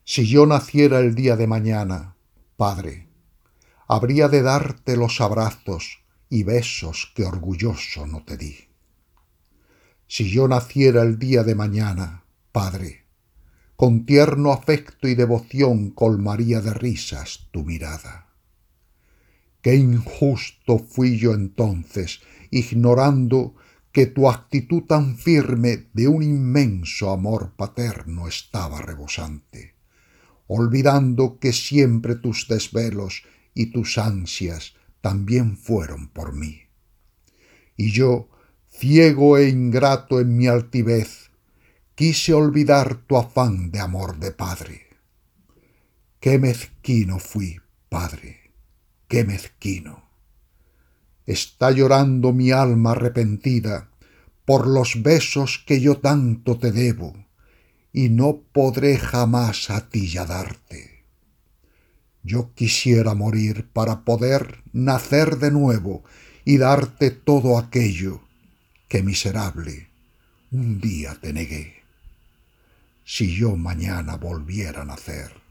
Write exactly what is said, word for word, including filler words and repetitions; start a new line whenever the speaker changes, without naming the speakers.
Si yo naciera el día de mañana, Padre, habría de darte los abrazos y besos que orgulloso no te di. Si yo naciera el día de mañana, Padre, con tierno afecto y devoción colmaría de risas tu mirada. Qué injusto fui yo entonces, ignorando que tu actitud tan firme de un inmenso amor paterno estaba rebosante, olvidando que siempre tus desvelos y tus ansias también fueron por mí. Y yo, ciego e ingrato en mi altivez, quise olvidar tu afán de amor de padre. Qué mezquino fui, Padre, qué mezquino. Está llorando mi alma arrepentida por los besos que yo tanto te debo, y no podré jamás a ti ya darte. Yo quisiera morir para poder nacer de nuevo y darte todo aquello que, miserable, un día te negué. Si yo mañana volviera a nacer,